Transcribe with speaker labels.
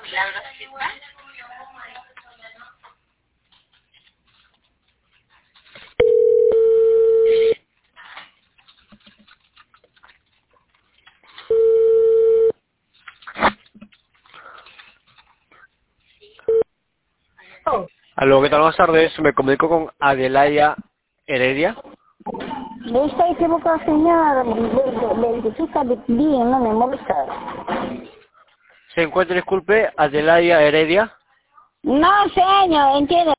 Speaker 1: Laura Silva.
Speaker 2: Oh,
Speaker 3: Aló, ¿qué tal? Buenas tardes. Me comunico con Adelaida Heredia.
Speaker 2: está equivocado, señor. Verifica bien, no me molesta.
Speaker 3: Se encuentra, disculpe, Adelaida Heredia.
Speaker 2: No, señor, entiende.